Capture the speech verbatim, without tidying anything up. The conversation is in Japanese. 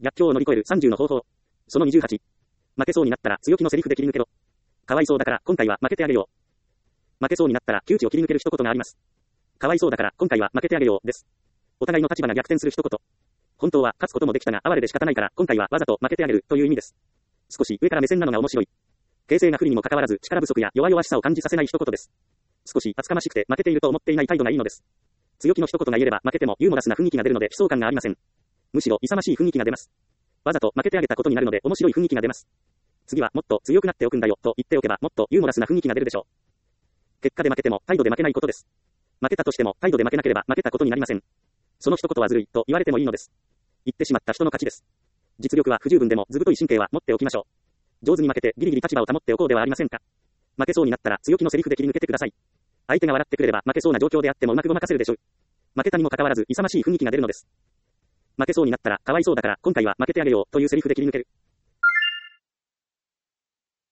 逆境を乗り越えるさんじゅうの方法。そのにじゅうはち。負けそうになったら強気のセリフで切り抜けろ。かわいそうだから今回は負けてあげよう。負けそうになったら窮地を切り抜ける一言があります。かわいそうだから今回は負けてあげようです。お互いの立場が逆転する一言。本当は勝つこともできたが哀れで仕方ないから今回はわざと負けてあげるという意味です。少し上から目線なのが面白い。形勢が不利にもかかわらず力不足や弱々しさを感じさせない一言です。少し厚かましくて負けていると思っていない態度がいいのです。強気の一言が言えれば負けてもユーモラスな雰囲気が出るので悲壮感がありません。むしろ勇ましい雰囲気が出ます。わざと負けてあげたことになるので面白い雰囲気が出ます。次はもっと強くなっておくんだよと言っておけばもっとユーモラスな雰囲気が出るでしょう。結果で負けても態度で負けないことです。負けたとしても態度で負けなければ負けたことになりません。その一言はずるいと言われてもいいのです。言ってしまった人の勝ちです。実力は不十分でもずぶとい神経は持っておきましょう。上手に負けてギリギリ立場を保っておこうではありませんか。負けそうになったら強気のセリフで切り抜けてください。相手が笑ってくれれば負けそうな状況であってもうまくごまかせるでしょう。負けたにもかかわらず勇ましい雰囲気が出るのです。負けそうになったらかわいそうだから今回は負けてあげようというセリフで切り抜ける。